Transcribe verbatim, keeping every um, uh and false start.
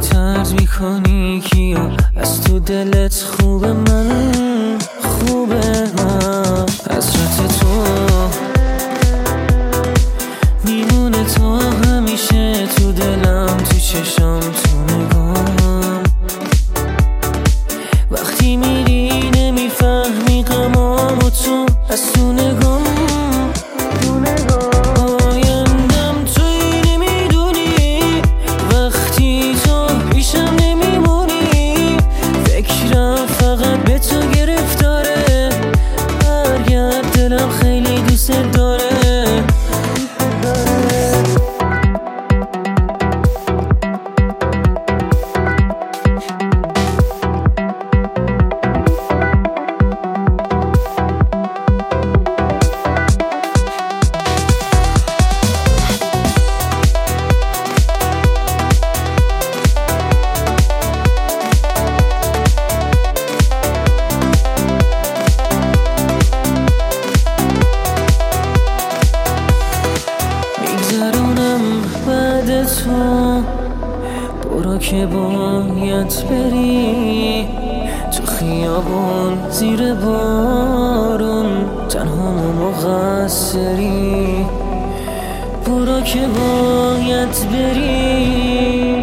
طرد میکنی کیا از تو دلت خوبه من خوبه من حسرت تو میمونه تا همیشه تو دلم تو چشام تو نگام وقتی میری نمیفهمی غمامو تو از تو نگام دلم خیلی دوست داره بعد تو برو که باید بری تو خیابون زیر بارون تنها مقصری برو که باید بری